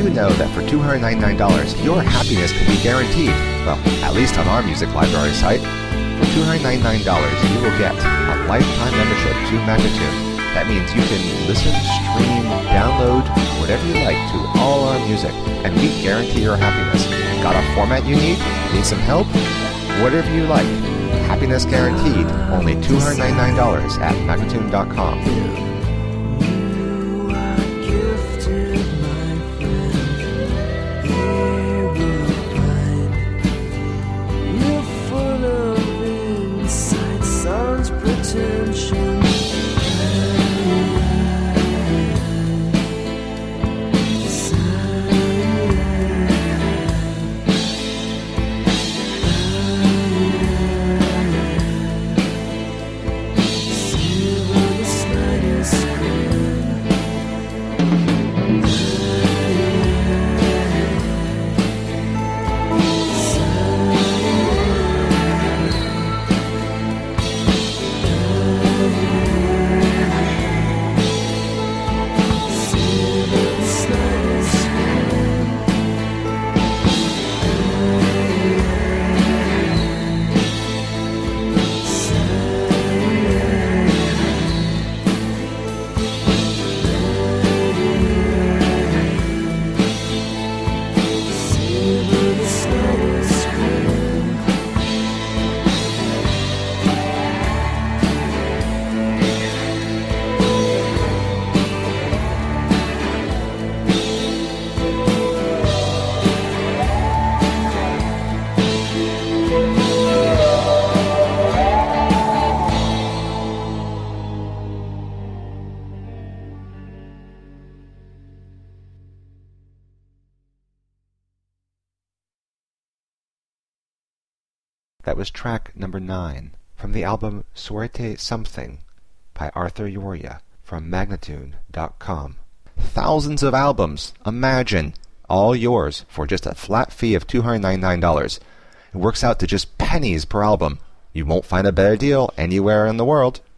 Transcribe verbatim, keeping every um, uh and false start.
you know that for two hundred ninety-nine dollars, your happiness can be guaranteed? Well, at least on our music library site. For two hundred ninety-nine dollars, you will get a lifetime membership to Magnatune. That means you can listen, stream, download, whatever you like to all our music, and we guarantee your happiness. Got a format you need? Need some help? Whatever you like. Happiness guaranteed. Only two hundred ninety-nine dollars at Magnatune dot com. That was track number nine from the album Suerte Something by Arthur Yoria from Magnatune dot com. Thousands of albums, imagine, all yours for just a flat fee of two hundred ninety-nine dollars. It works out to just pennies per album. You won't find a better deal anywhere in the world.